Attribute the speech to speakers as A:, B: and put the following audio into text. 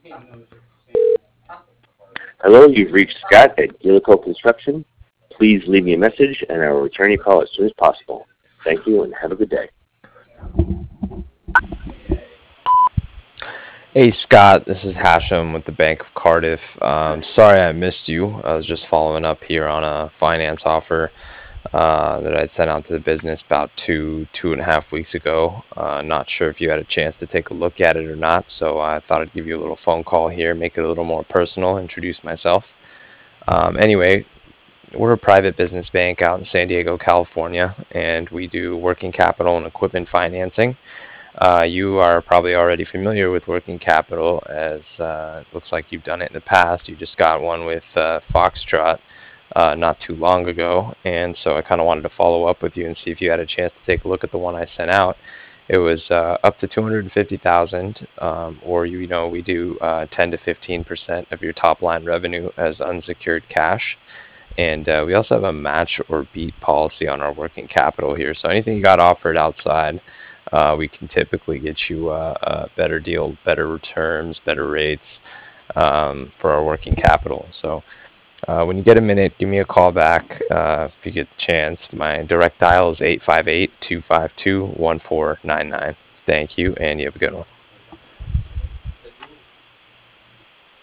A: Hello, you've reached Scott at Gillico Construction. Please leave me a message, and I will return your call as soon as possible. Thank you, and have a good day.
B: Hey Scott, this is Hashem with the Bank of Cardiff. Sorry I missed you. I was just following up here on a finance offer that I'd sent out to the business about two and a half weeks ago. Not sure if you had a chance to take a look at it or not, so I thought I'd give you a little phone call here, make it a little more personal, introduce myself. Anyway, we're a private business bank out in San Diego, California, and we do working capital and equipment financing. You are probably already familiar with working capital, as it looks like you've done it in the past. You just got one with Foxtrot not too long ago, and so I kind of wanted to follow up with you and see if you had a chance to take a look at the one I sent out. It was up to 250,000, or we do 10 to 15% of your top line revenue as unsecured cash. And we also have a match or beat policy on our working capital here. So anything you got offered outside, we can typically get you a better deal, better terms, better rates for our working capital. So when you get a minute, give me a call back if you get the chance. My direct dial is 858-252-1499. Thank you, and you have a good one.